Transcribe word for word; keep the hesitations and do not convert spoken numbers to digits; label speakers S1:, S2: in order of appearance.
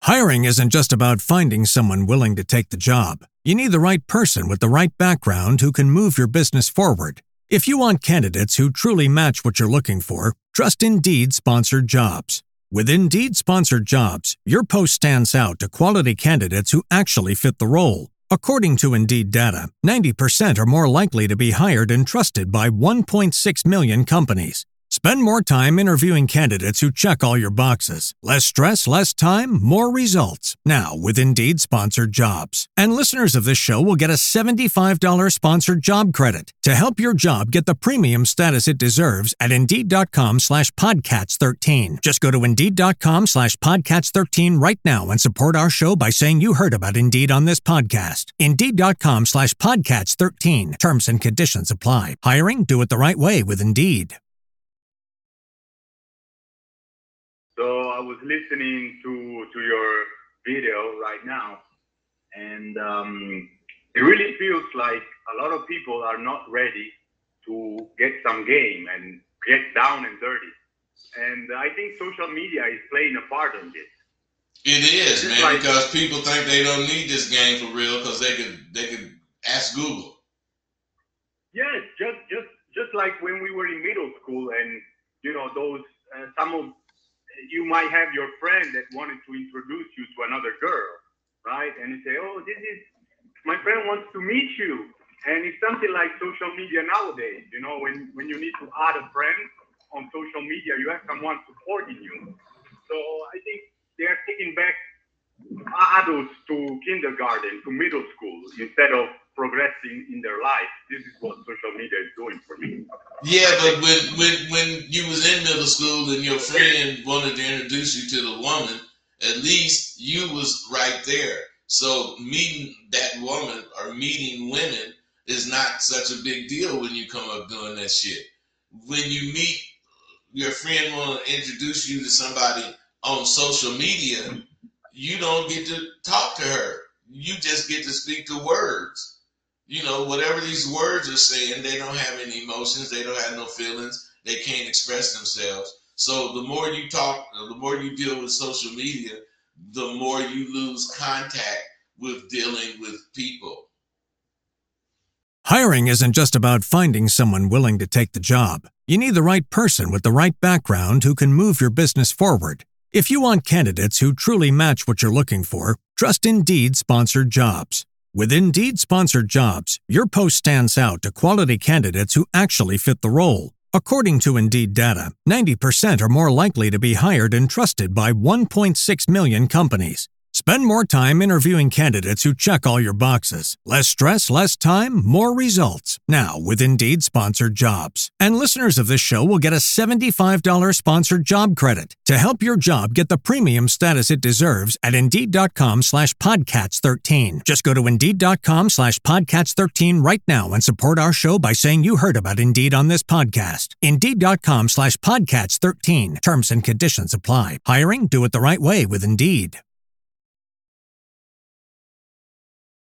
S1: Hiring isn't just about finding someone willing to take the job. You need the right person with the right background who can move your business forward. If you want candidates who truly match what you're looking for, trust Indeed Sponsored Jobs. With Indeed Sponsored Jobs, your post stands out to quality candidates who actually fit the role. According to Indeed data, ninety percent are more likely to be hired and trusted by one point six million companies. Spend more time interviewing candidates who check all your boxes. Less stress, less time, more results. Now with Indeed Sponsored Jobs. And listeners of this show will get a seventy-five dollars sponsored job credit to help your job get the premium status it deserves at Indeed.com slash Podcats13. Just go to Indeed.com slash Podcats13 right now and support our show by saying you heard about Indeed on this podcast. Indeed.com slash Podcats13. Terms and conditions apply. Hiring? Do it the right way with Indeed.
S2: So I was listening to to your video right now, and um, it really feels like a lot of people are not ready to get some game and get down and dirty. And I think social media is playing a part in this.
S3: It is,
S2: It's
S3: man,
S2: like-
S3: because people think they don't need this game for real because they could they could ask Google.
S2: Yes, just just just like when we were in middle school, and you know those uh, some of you might have your friend that wanted to introduce you to another girl, right? And you say, oh, this is, my friend wants to meet you. And it's something like social media nowadays, you know, when, when you need to add a friend on social media, you have someone supporting you. So I think they are taking back adults to kindergarten, to middle school, instead of progressing in their life. This is what social media is doing for me.
S3: Yeah, but when when when you was in middle school and your friend wanted to introduce you to the woman, at least you was right there. So meeting that woman or meeting women is not such a big deal when you come up doing that shit. When you meet your friend want to introduce you to somebody on social media, you don't get to talk to her. You just get to speak the words. You know, whatever these words are saying, they don't have any emotions. They don't have no feelings. They can't express themselves. So the more you talk, the more you deal with social media, the more you lose contact with dealing with people.
S1: Hiring isn't just about finding someone willing to take the job. You need the right person with the right background who can move your business forward. If you want candidates who truly match what you're looking for, trust Indeed Sponsored Jobs. With Indeed Sponsored Jobs, your post stands out to quality candidates who actually fit the role. According to Indeed data, ninety percent are more likely to be hired and trusted by one point six million companies. Spend more time interviewing candidates who check all your boxes. Less stress, less time, more results. Now with Indeed Sponsored Jobs. And listeners of this show will get a seventy-five dollars sponsored job credit to help your job get the premium status it deserves at Indeed.com slash Podcats13. Just go to Indeed.com slash Podcats13 right now and support our show by saying you heard about Indeed on this podcast. Indeed.com slash Podcats13. Terms and conditions apply. Hiring? Do it the right way with Indeed.